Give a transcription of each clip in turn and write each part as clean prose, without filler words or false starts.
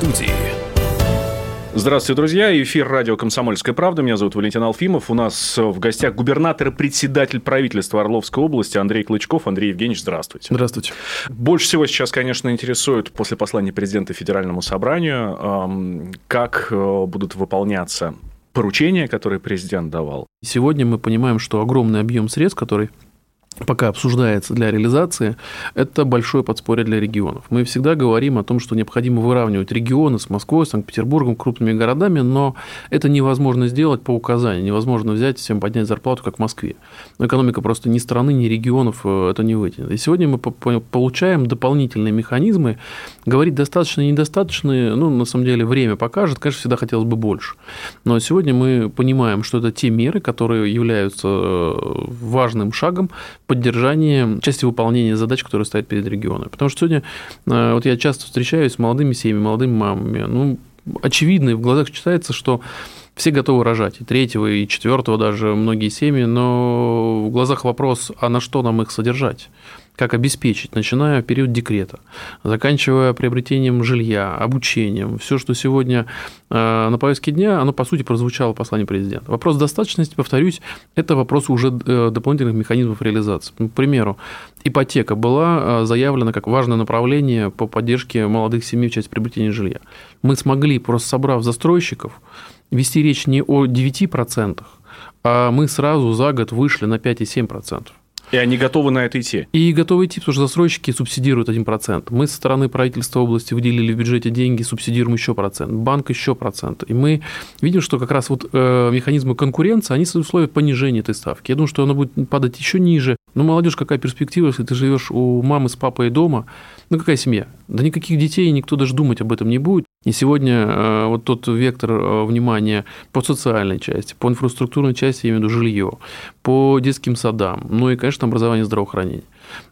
студии. Здравствуйте, друзья. Эфир радио «Комсомольская правда». Меня зовут Валентин Алфимов. У нас в гостях губернатор и председатель правительства Орловской области Андрей Клычков. Андрей Евгеньевич, здравствуйте. Здравствуйте. Больше всего сейчас, конечно, интересует после послания президента Федеральному собранию, как будут выполняться поручения, которые президент давал. Сегодня мы понимаем, что огромный объем средств, который пока обсуждается для реализации, это большое подспорье для регионов. Мы всегда говорим о том, что необходимо выравнивать регионы с Москвой, Санкт-Петербургом, крупными городами, но это невозможно сделать по указанию, невозможно взять и всем поднять зарплату, как в Москве. Но экономика просто ни страны, ни регионов это не вытянет. И сегодня мы получаем дополнительные механизмы. Говорить достаточно и недостаточно, на самом деле, время покажет. Конечно, всегда хотелось бы больше. Но сегодня мы понимаем, что это те меры, которые являются важным шагом поддержание части выполнения задач, которые стоят перед регионами. Потому что сегодня вот я часто встречаюсь с молодыми семьями, молодыми мамами. Очевидно, и в глазах читается, что все готовы рожать, и третьего, и четвертого даже многие семьи, но в глазах вопрос, а на что нам их содержать? Как обеспечить, начиная период декрета, заканчивая приобретением жилья, обучением. Все, что сегодня на повестке дня, оно, по сути, прозвучало в послании президента. Вопрос достаточности, повторюсь, это вопрос уже дополнительных механизмов реализации. К примеру, ипотека была заявлена как важное направление по поддержке молодых семей в части приобретения жилья. Мы смогли, просто собрав застройщиков, вести речь не о 9%, а мы сразу за год вышли на 5,7%. И они готовы на это идти? И готовы идти, потому что застройщики субсидируют 1%. Мы со стороны правительства области выделили в бюджете деньги, субсидируем еще процент, банк еще процент. И мы видим, что как раз вот механизмы конкуренции, они создают условия понижения этой ставки. Я думаю, что она будет падать еще ниже. Но молодежь, какая перспектива, если ты живешь у мамы с папой дома? Какая семья? Да никаких детей, никто даже думать об этом не будет. И сегодня вот тот вектор внимания по социальной части, по инфраструктурной части, я имею в виду жилье, по детским садам, и, конечно, образование и здравоохранение.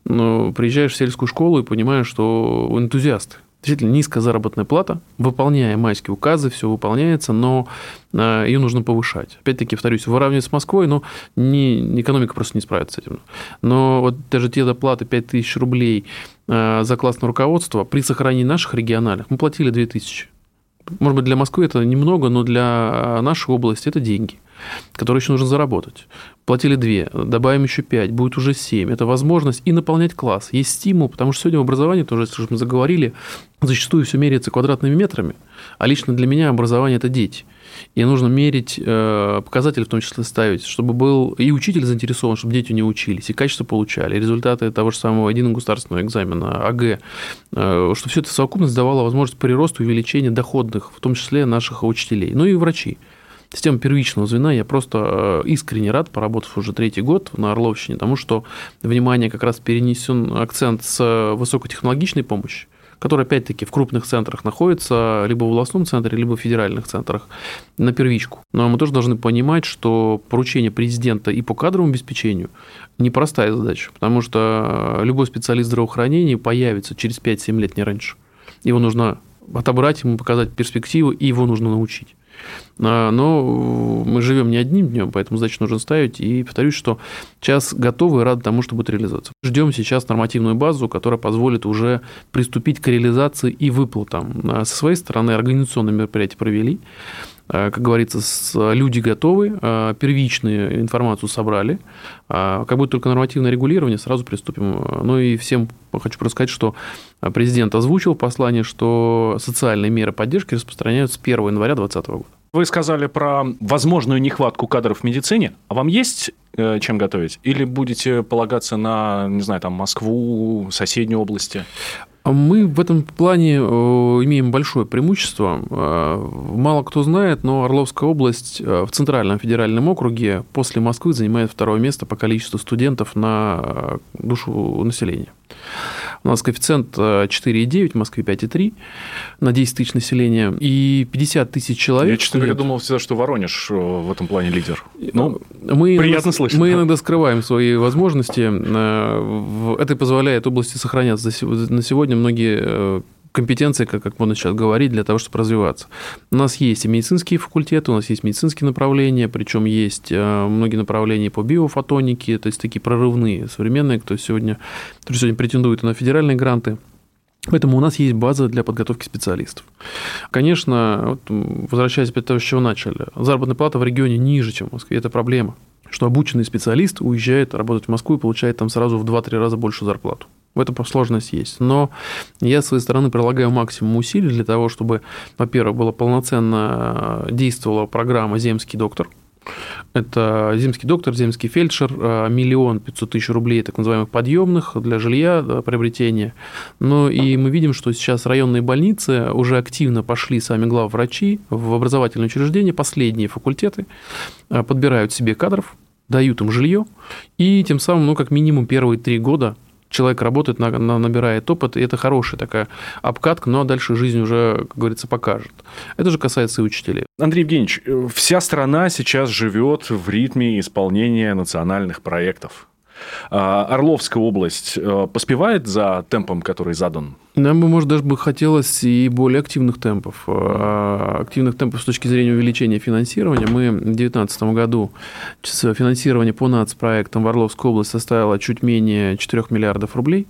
Но приезжаешь в сельскую школу и понимаешь, что энтузиасты. Действительно, низкая заработная плата, выполняя майские указы, все выполняется, но ее нужно повышать. Опять-таки, повторюсь, выравнивать с Москвой, но экономика просто не справится с этим. Но вот даже те доплаты 5000 рублей за классное руководство при сохранении наших региональных мы платили 2000. Может быть, для Москвы это немного, но для нашей области это деньги, которые еще нужно заработать. Платили 2, добавим еще 5, будет уже 7. Это возможность и наполнять класс. Есть стимул, потому что сегодня в образовании, тоже, если мы заговорили, зачастую все меряется квадратными метрами, а лично для меня образование – это дети. И нужно мерить показатели, в том числе ставить, чтобы был и учитель заинтересован, чтобы дети не учились, и качество получали, и результаты того же самого единого государственного экзамена, АГ, чтобы все это в совокупности давало возможность приросту и увеличения доходных, в том числе наших учителей, и врачи. Система первичного звена, я просто искренне рад, поработав уже 3-й год на Орловщине, тому, что внимание как раз перенесен акцент с высокотехнологичной помощи, которая, опять-таки, в крупных центрах находится, либо в областном центре, либо в федеральных центрах, на первичку. Но мы тоже должны понимать, что поручение президента и по кадровому обеспечению непростая задача, потому что любой специалист здравоохранения появится через 5-7 лет, не раньше. Его нужно отобрать, ему показать перспективу, и его нужно научить. Но мы живем не одним днем, поэтому задачу нужно ставить. И повторюсь, что сейчас готовы и рады тому, что будет реализоваться. Ждем сейчас нормативную базу, которая позволит уже приступить к реализации и выплатам. Со своей стороны организационные мероприятия провели. Как говорится, люди готовы, первичную информацию собрали. Как будет только нормативное регулирование, сразу приступим. И всем хочу просто сказать, что президент озвучил послание, что социальные меры поддержки распространяются с 1 января 2020 года. Вы сказали про возможную нехватку кадров в медицине. А вам есть чем готовить? Или будете полагаться на, Москву, соседние области? Мы в этом плане имеем большое преимущество. Мало кто знает, но Орловская область в Центральном федеральном округе после Москвы занимает 2-е место по количеству студентов на душу населения. У нас коэффициент 4,9, в Москве 5,3 на 10 тысяч населения, и 50 тысяч человек. Я, честно говоря, думал всегда, что Воронеж в этом плане лидер. Приятно слышать. Мы иногда скрываем свои возможности. Это позволяет области сохраняться. На сегодня многие компетенции, как можно сейчас говорить, для того, чтобы развиваться. У нас есть и медицинские факультеты, у нас есть медицинские направления, причем есть многие направления по биофотонике, то есть такие прорывные, современные, кто сегодня претендует на федеральные гранты. Поэтому у нас есть база для подготовки специалистов. Конечно, возвращаясь опять к тому, с чего начали, заработная плата в регионе ниже, чем в Москве. Это проблема, что обученный специалист уезжает работать в Москву и получает там сразу в 2-3 раза больше зарплату. В этом сложность есть. Но я, с своей стороны, прилагаю максимум усилий для того, чтобы, во-первых, была полноценно действовала программа «Земский доктор». Это земский доктор, земский фельдшер, 1 500 000 рублей так называемых подъемных для жилья, приобретения. Но и мы видим, что сейчас районные больницы уже активно пошли сами главврачи в образовательные учреждения, последние факультеты, подбирают себе кадров, дают им жилье, и тем самым, как минимум первые 3 года человек работает, набирает опыт, и это хорошая такая обкатка, но дальше жизнь уже, как говорится, покажет. Это же касается и учителей. Андрей Евгеньевич, вся страна сейчас живет в ритме исполнения национальных проектов. Орловская область поспевает за темпом, который задан? Нам бы, может, даже бы хотелось и более активных темпов. Активных темпов с точки зрения увеличения финансирования. Мы в 2019 году финансирование по нацпроектам в Орловской области составило чуть менее 4 миллиардов рублей.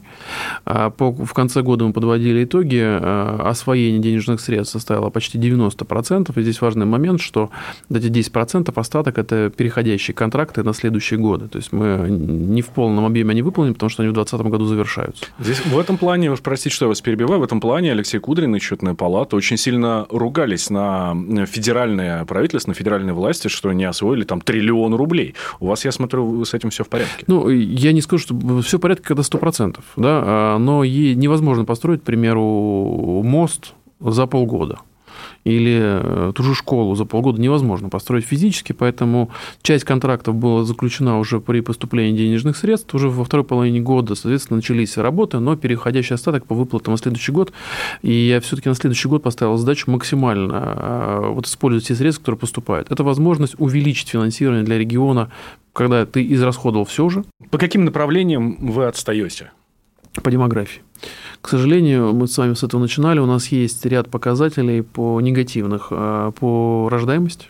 В конце года мы подводили итоги. Освоение денежных средств составило почти 90%. И здесь важный момент, что эти 10% остаток – это переходящие контракты на следующие годы. То есть мы не в полном объеме они выполнены, потому что они в 2020 году завершаются. Здесь в этом плане, уж простите, что я вас перебиваю, в этом плане Алексей Кудрин и Счетная палата очень сильно ругались на федеральное правительство, на федеральные власти, что не освоили там 1 триллион рублей. У вас, я смотрю, с этим все в порядке. Я не скажу, что все в порядке, когда 100%, да, но невозможно построить, к примеру, мост за полгода. Или ту же школу за полгода невозможно построить физически, поэтому часть контрактов была заключена уже при поступлении денежных средств, уже во второй половине года, соответственно, начались работы, но переходящий остаток по выплатам на следующий год, и я все-таки на следующий год поставил задачу максимально использовать те средства, которые поступают. Это возможность увеличить финансирование для региона, когда ты израсходовал все уже. По каким направлениям вы отстаете? По демографии. К сожалению, мы с вами с этого начинали, у нас есть ряд показателей негативных по рождаемости.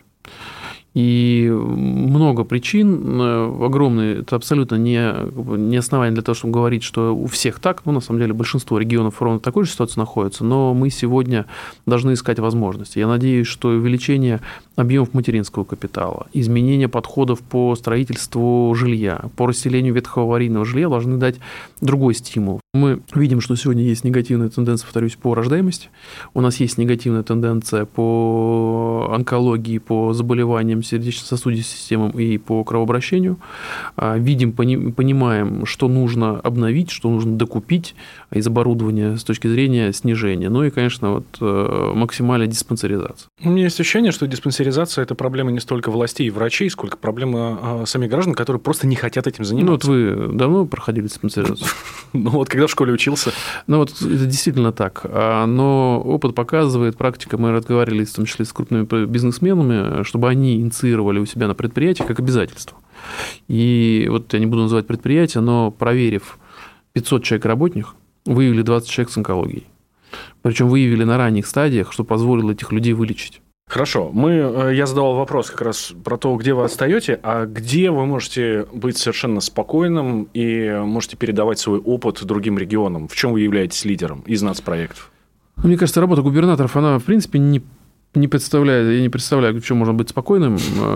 И много причин, огромные, это абсолютно не основание для того, чтобы говорить, что у всех так, на самом деле большинство регионов ровно в такой же ситуации находятся, но мы сегодня должны искать возможности. Я надеюсь, что увеличение объемов материнского капитала, изменение подходов по строительству жилья, по расселению ветхого аварийного жилья должны дать другой стимул. Мы видим, что сегодня есть негативная тенденция, повторюсь, по рождаемости, у нас есть негативная тенденция по онкологии, по заболеваниям сердечно-сосудистой системы и по кровообращению. Видим, понимаем, что нужно обновить, что нужно докупить из оборудования с точки зрения снижения. Ну и, конечно, максимальная диспансеризация. У меня есть ощущение, что диспансеризация – это проблема не столько властей и врачей, сколько проблема самих граждан, которые просто не хотят этим заниматься. Вы давно проходили диспансеризацию? Когда в школе учился. Это действительно так. Но опыт показывает, практика, мы разговаривали в том числе с крупными бизнесменами, чтобы они инициировали у себя на предприятии как обязательство. И я не буду называть предприятие, но проверив 500 человек работников, выявили 20 человек с онкологией. Причем выявили на ранних стадиях, что позволило этих людей вылечить. Хорошо. Я задавал вопрос как раз про то, где вы отстаете, а где вы можете быть совершенно спокойным и можете передавать свой опыт другим регионам. В чем вы являетесь лидером из нацпроектов? Мне кажется, работа губернаторов, она, в принципе, я не представляю, в чем можно быть спокойным.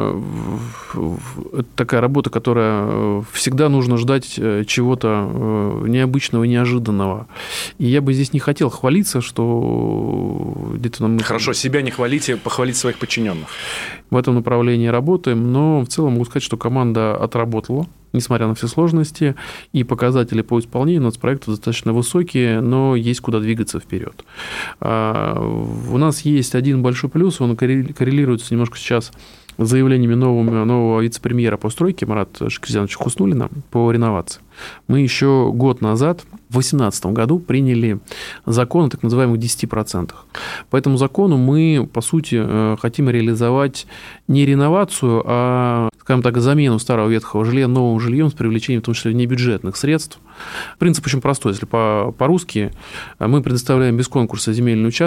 Это такая работа, которая всегда нужно ждать чего-то необычного и неожиданного. И я бы здесь не хотел хвалиться, что где-то нам... Хорошо, себя не хвалите, похвалите своих подчиненных. В этом направлении работаем, но в целом могу сказать, что команда отработала, несмотря на все сложности, и показатели по исполнению нацпроектов достаточно высокие, но есть куда двигаться вперед. У нас есть один большой плюс, он коррелируется немножко сейчас с заявлениями нового вице-премьера по стройке Марата Шакирзяновича Хуснуллина по реновации. Мы еще год назад, в 2018 году, приняли закон о так называемых 10%. По этому закону мы, по сути, хотим реализовать не реновацию, а, скажем так, замену старого ветхого жилья новым жильем с привлечением, в том числе, небюджетных средств. Принцип очень простой. Если по-русски мы предоставляем без конкурса земельные участки,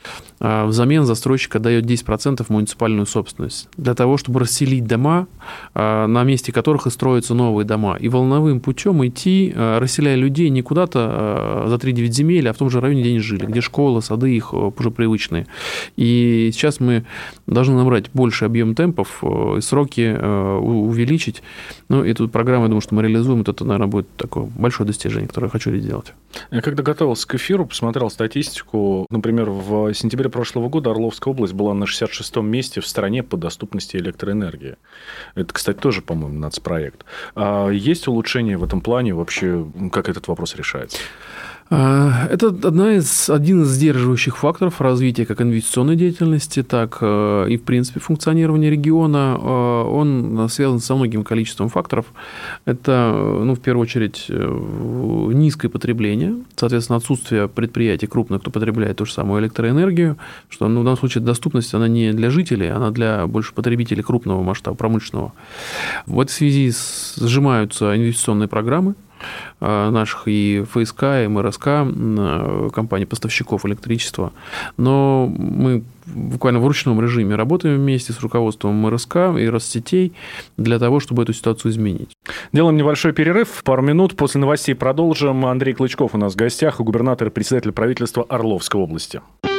Взамен застройщик отдает 10% в муниципальную собственность для того, чтобы расселить дома, на месте которых и строятся новые дома. И волновым путем идти, расселяя людей не куда-то за 3-9 земель, а в том же районе, где они жили, где школы, сады их уже привычные. И сейчас мы должны набрать больший объем темпов, и сроки увеличить. Ну, и тут программа, я думаю, что мы реализуем. Это, наверное, будет такое большое достижение, которое я хочу сделать. Я когда готовился к эфиру, посмотрел статистику. Например, в сентябре прошлого года Орловская область была на 66-м месте в стране по доступности электроэнергии. Это, кстати, тоже, по-моему, нацпроект. А есть улучшения в этом плане? Вообще, как этот вопрос решается? Это один из сдерживающих факторов развития как инвестиционной деятельности, так и, в принципе, функционирования региона. Он связан со многим количеством факторов. Это, в первую очередь, низкое потребление, соответственно, отсутствие предприятий крупных, кто потребляет ту же самую электроэнергию, что в данном случае доступность, она не для жителей, она для больше потребителей крупного масштаба, промышленного. В этой связи сжимаются инвестиционные программы наших и ФСК, и МРСК, компаний поставщиков электричества. Но мы буквально в ручном режиме работаем вместе с руководством МРСК и Россетей для того, чтобы эту ситуацию изменить. Делаем небольшой перерыв, пару минут. После новостей продолжим. Андрей Клычков у нас в гостях, губернатор и председатель правительства Орловской области.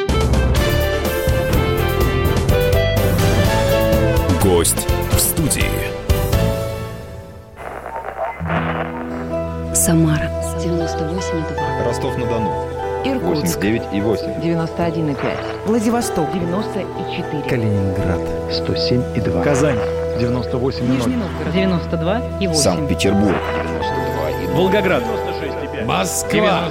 Гость в студии. Самара 98,2. Ростов-на-Дону. Иркутск 89,8. 91,5. Владивосток 94. Калининград 107,2. Казань 98,0. Нижний Новгород 92,8. Санкт-Петербург 92,2. Волгоград. Москва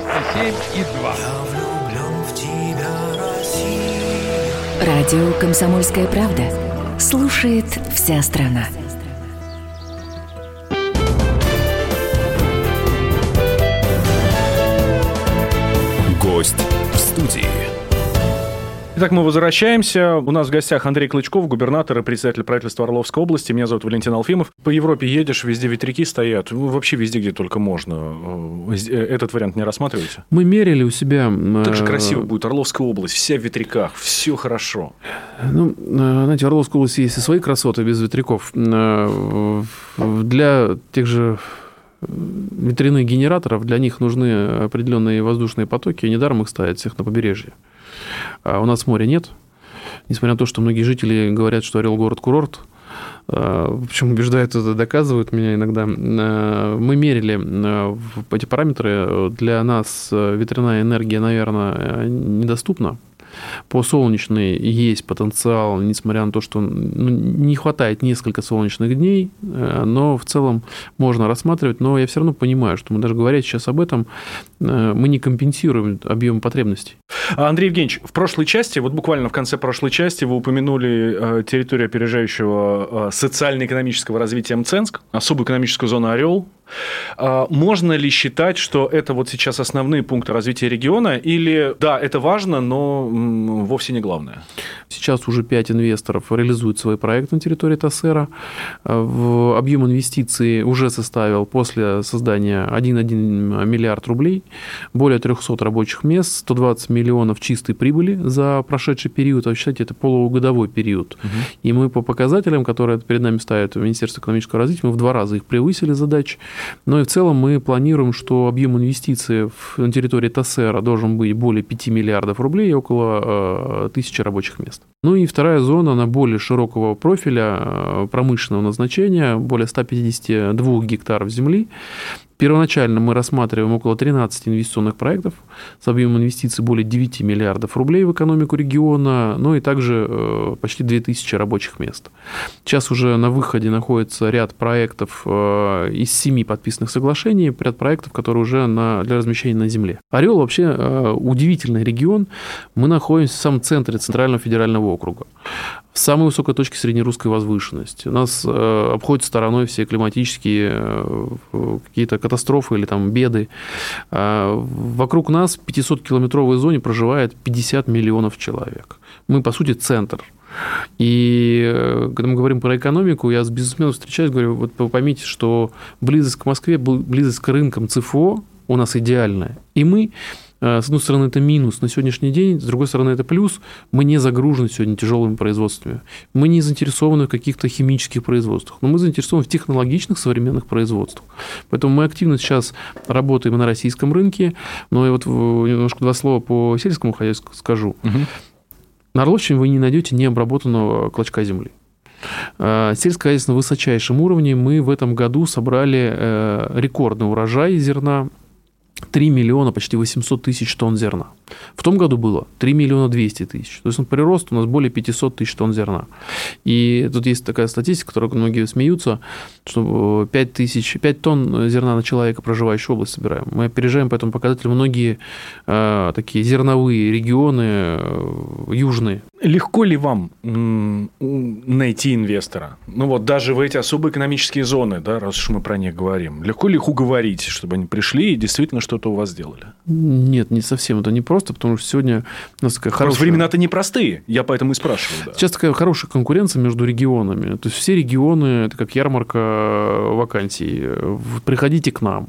97,2. Радио «Комсомольская правда». Слушает вся страна. Гость в студии. Итак, мы возвращаемся. У нас в гостях Андрей Клычков, губернатор и председатель правительства Орловской области. Меня зовут Валентин Алфимов. По Европе едешь, везде ветряки стоят. Вообще везде, где только можно. Этот вариант не рассматриваете? Мы мерили у себя... Так же красиво будет. Орловская область, вся в ветряках, все хорошо. Знаете, в Орловской области есть и свои красоты без ветряков. Для тех же ветряных генераторов, для них нужны определенные воздушные потоки, и недаром их ставят всех на побережье. А у нас моря нет. Несмотря на то, что многие жители говорят, что Орел город-курорт, причем убеждают это, доказывают меня иногда. Мы мерили эти параметры. Для нас ветряная энергия, наверное, недоступна. По солнечной есть потенциал, несмотря на то, что не хватает несколько солнечных дней, но в целом можно рассматривать. Но я все равно понимаю, что мы даже говоря сейчас об этом, мы не компенсируем объем потребностей. Андрей Евгеньевич, в прошлой части, вот буквально в конце прошлой части вы упомянули территорию опережающего социально-экономического развития МЦЕНСК, особую экономическую зону «Орел». Можно ли считать, что это вот сейчас основные пункты развития региона? Или, да, это важно, но вовсе не главное? Сейчас уже 5 инвесторов реализуют свои проекты на территории ТАСЭРа. Объем инвестиций уже составил после создания 1,1 миллиард рублей, более 300 рабочих мест, 120 миллионов чистой прибыли за прошедший период. А считайте, это полугодовой период. И мы по показателям, которые перед нами ставит Министерство экономического развития, мы в 2 раза их превысили задачи. Но и в целом мы планируем, что объем инвестиций на территории ТАСЭРа должен быть более 5 миллиардов рублей и около 1000 рабочих мест. Ну и вторая зона, она более широкого профиля, промышленного назначения, более 152 гектаров земли. Первоначально мы рассматриваем около 13 инвестиционных проектов с объемом инвестиций более 9 миллиардов рублей в экономику региона, ну и также почти 2000 рабочих мест. Сейчас уже на выходе находится ряд проектов из 7 подписанных соглашений, ряд проектов, которые уже для размещения на земле. Орел вообще удивительный регион. Мы находимся в самом центре Центрального федерального округа, в самой высокой точке среднерусской возвышенности. У нас обходят стороной все климатические какие-то катастрофы или там беды. Вокруг нас в 500-километровой зоне проживает 50 миллионов человек. Мы, по сути, центр. И когда мы говорим про экономику, я с бизнесменом встречаюсь, говорю, вот вы поймите, что близость к Москве, близость к рынкам ЦФО у нас идеальная. И мы С одной стороны, это минус на сегодняшний день, с другой стороны, это плюс. Мы не загружены сегодня тяжелыми производствами. Мы не заинтересованы в каких-то химических производствах, но мы заинтересованы в технологичных современных производствах. Поэтому мы активно сейчас работаем на российском рынке. Но и вот немножко два слова по сельскому хозяйству скажу. На Орловщине вы не найдете необработанного клочка земли. Сельское хозяйство на высочайшем уровне. Мы в этом году собрали рекордный урожай зерна. 3 миллиона, почти 800 тысяч тонн зерна. В том году было 3 миллиона 200 тысяч. То есть прирост у нас более 500 тысяч тонн зерна. И тут есть такая статистика, которой многие смеются, что 5 тонн зерна на человека, проживающего в области, собираем. Мы опережаем по этому показателю многие такие зерновые регионы южные. Легко ли вам найти инвестора? Ну вот даже в эти особые экономические зоны, да, раз уж мы про них говорим, легко ли их уговорить, чтобы они пришли и действительно что-то у вас сделали? Нет, не совсем. Это непросто, потому что сегодня у нас такая хорошая... Времена-то непростые, я поэтому и спрашиваю. Да. Сейчас такая хорошая конкуренция между регионами. То есть все регионы, это как ярмарка вакансий. Приходите к нам.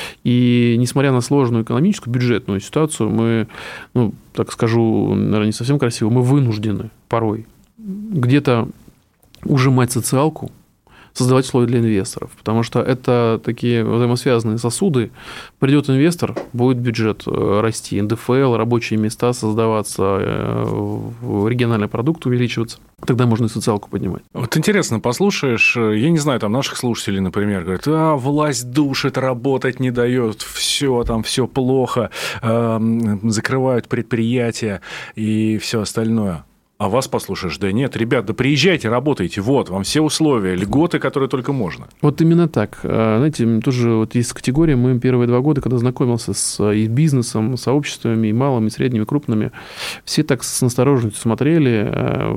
И несмотря на сложную экономическую, бюджетную ситуацию, мы, так скажу, наверное, не совсем красиво, мы вынуждены порой где-то ужимать социалку, создавать условия для инвесторов, потому что это такие взаимосвязанные сосуды. Придет инвестор, будет бюджет расти, НДФЛ, рабочие места создаваться, региональный продукт увеличиваться. Тогда можно и социалку поднимать. Вот интересно, послушаешь, я не знаю, там наших слушателей, например, говорят, власть душит, работать не дает, все плохо, закрывают предприятия и все остальное. А вас послушаешь, да нет, ребят, да приезжайте, работайте, вот, вам все условия, льготы, которые только можно. Вот именно так. Знаете, тоже вот есть категория, мы первые 2 года, когда знакомился с и бизнесом, сообществами, и малыми, и средними, и крупными, все так с настороженностью смотрели,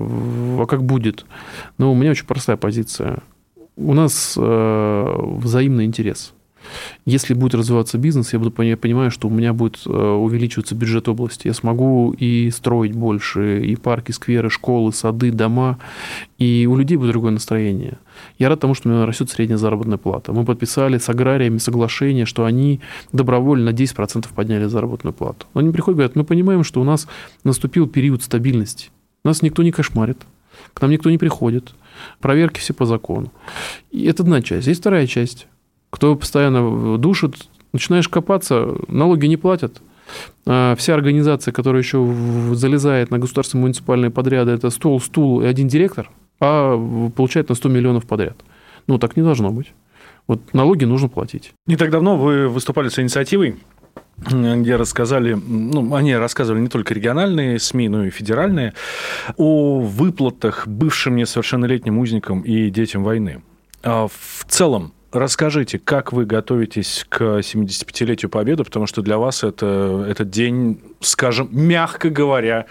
а как будет. Но у меня очень простая позиция. У нас взаимный интерес. Если будет развиваться бизнес, я понимаю, что у меня будет увеличиваться бюджет области. Я смогу и строить больше, и парки, скверы, школы, сады, дома. И у людей будет другое настроение. Я рад тому, что у меня растет средняя заработная плата. Мы подписали с аграриями соглашение, что они добровольно на 10% подняли заработную плату. Но они приходят и говорят, мы понимаем, что у нас наступил период стабильности. Нас никто не кошмарит, к нам никто не приходит. Проверки все по закону. И это одна часть. Есть вторая часть. Кто постоянно душит, начинаешь копаться, налоги не платят. Вся организация, которая еще залезает на государственные муниципальные подряды, это стул и один директор, а получает на 100 миллионов подряд. Так не должно быть. Вот налоги нужно платить. Не так давно вы выступали с инициативой, где рассказали, они рассказывали не только региональные СМИ, но и федеральные, о выплатах бывшим несовершеннолетним узникам и детям войны. В целом, расскажите, как вы готовитесь к 75-летию Победы, потому что для вас этот день, скажем, мягко говоря,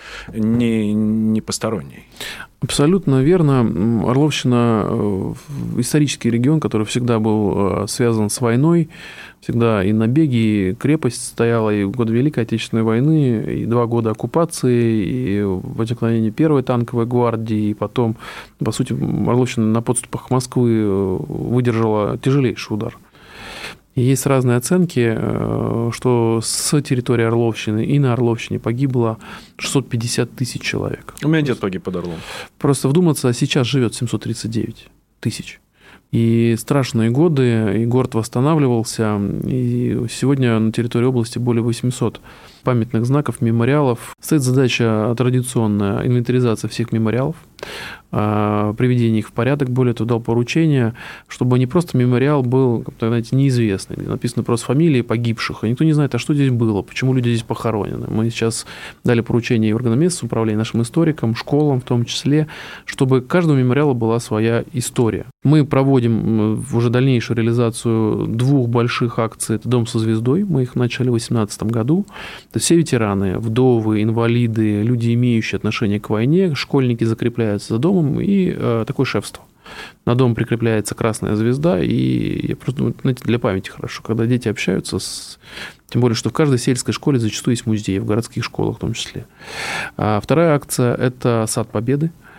не посторонний. Абсолютно верно. Орловщина – исторический регион, который всегда был связан с войной. Всегда и набеги, и крепость стояла и в годы Великой Отечественной войны, и 2 года оккупации, и возникновение Первой танковой гвардии, и потом, по сути, Орловщина на подступах Москвы выдержала тяжелейший удар. И есть разные оценки, что с территории Орловщины и на Орловщине погибло 650 тысяч человек. У меня дед погиб под Орлом. Просто вдуматься, сейчас живет 739 тысяч. И страшные годы, и город восстанавливался, и сегодня на территории области более 800 памятных знаков, мемориалов. Стоит задача традиционная инвентаризация всех мемориалов, приведение их в порядок. Более того, дал поручение, чтобы не просто мемориал был, знаете, неизвестный, где написаны просто фамилии погибших, и никто не знает, а что здесь было, почему люди здесь похоронены. Мы сейчас дали поручение и органам управления, нашим историкам, школам в том числе, чтобы каждого мемориала была своя история. Мы проводим уже дальнейшую реализацию 2 больших акций. Это «Дом со звездой». Мы их начали в 2018 году. Это все ветераны, вдовы, инвалиды, люди, имеющие отношение к войне, школьники закрепляются за домом, и такое шефство. На дом прикрепляется красная звезда, и просто, знаете, для памяти хорошо, когда дети общаются тем более, что в каждой сельской школе зачастую есть музей, в городских школах в том числе. А вторая акция – это «Сад Победы».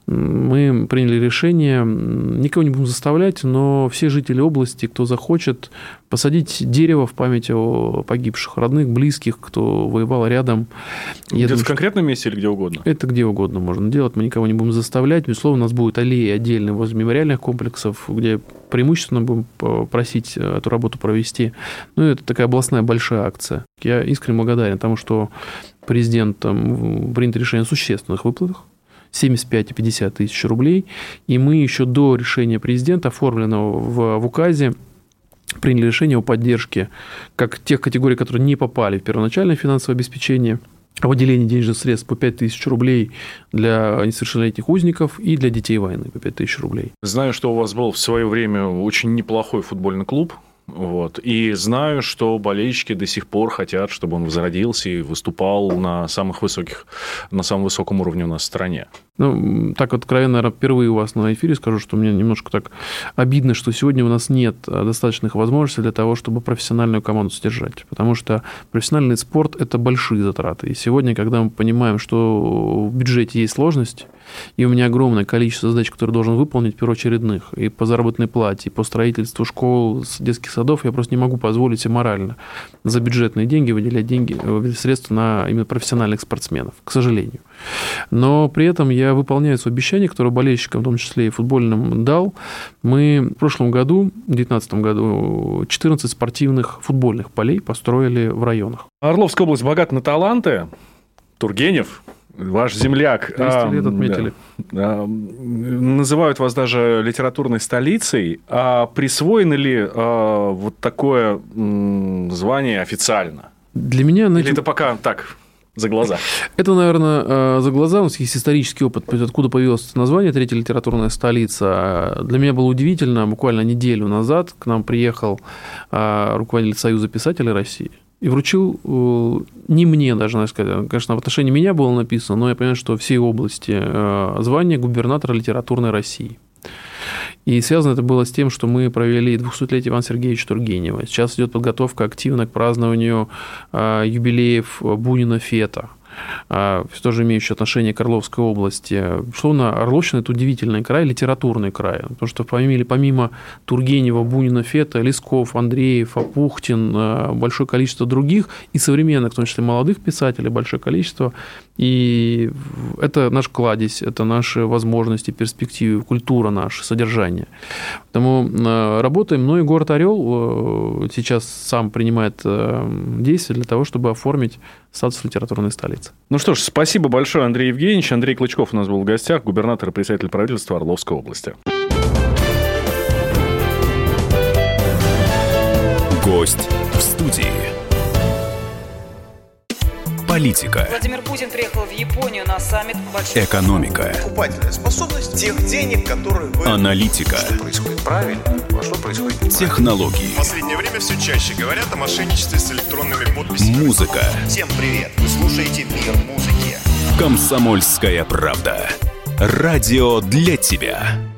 мы приняли решение, никого не будем заставлять, но все жители области, кто захочет, посадить дерево в память о погибших, родных, близких, кто воевал рядом. Где-то в конкретном месте или где угодно? Это где угодно можно делать, мы никого не будем заставлять. Безусловно, у нас будет аллеи отдельные возле мемориальных комплексов, где преимущественно будем просить эту работу провести. Ну, это такая областная большая акция. Я искренне благодарен тому, что президентом принято решение о существенных выплатах. 75 и 50 тысяч рублей. И мы еще до решения президента, оформленного в указе, приняли решение о поддержке как тех категорий, которые не попали в первоначальное финансовое обеспечение, о выделении денежных средств по 5 тысяч рублей для несовершеннолетних узников и для детей войны по 5 тысяч рублей. Знаю, что у вас был в свое время очень неплохой футбольный клуб. Вот. И знаю, что болельщики до сих пор хотят, чтобы он возродился и выступал на самом высоком уровне у нас в стране. Ну, так вот, откровенно, наверное, впервые у вас на эфире скажу, что мне немножко так обидно, что сегодня у нас нет достаточных возможностей для того, чтобы профессиональную команду содержать. Потому что профессиональный спорт – это большие затраты. И сегодня, когда мы понимаем, что в бюджете есть сложности, и у меня огромное количество задач, которые должен выполнить, первоочередных, и по заработной плате, и по строительству школ, детских садов, я просто не могу позволить себе морально за бюджетные деньги выделять средства на именно профессиональных спортсменов, к сожалению. Но при этом я выполняю свое обещание, которое болельщикам, в том числе и футбольным, дал. Мы в прошлом году, в 2019 году, 14 спортивных футбольных полей построили в районах. Орловская область богата на таланты. Тургенев, ваш земляк. 200 лет отметили. Называют вас даже литературной столицей. А присвоено ли вот такое звание официально? Для меня... Или это пока так... За глаза. Это, наверное, за глаза. У нас есть исторический опыт, откуда появилось это название «Третья литературная столица». Для меня было удивительно. Буквально неделю назад к нам приехал руководитель Союза писателей России и вручил не мне даже, надо сказать, конечно, в отношении меня было написано, но я понимаю, что всей области звание губернатора литературной России. И связано это было с тем, что мы провели 200-летие Ивана Сергеевича Тургенева. Сейчас идет подготовка активно к празднованию юбилеев Бунина Фета, тоже имеющие отношение к Орловской области. Словно Орловщина – это удивительный край, литературный край. Потому что помимо Тургенева, Бунина, Фета, Лесков, Андреев, Апухтин, большое количество других, и современных, в том числе молодых писателей, большое количество. И это наш кладезь, это наши возможности, перспективы, культура наша, содержание. Поэтому работаем. Ну и город Орел сейчас сам принимает действия для того, чтобы оформить статус литературной столицы. Ну что ж, спасибо большое, Андрей Евгеньевич. Андрей Клычков у нас был в гостях, губернатор и председатель правительства Орловской области. Гость в студии. Политика. Владимир Путин приехал в Японию на саммит большой... Экономика. Покупательная способность тех денег, которые вы... Аналитика. Что происходит правильно, а что происходит неправильно. Технологии. В последнее время все чаще говорят о мошенничестве с электронными подписями. Музыка. Всем привет! Вы слушаете «Мир музыки». Комсомольская правда. Радио для тебя.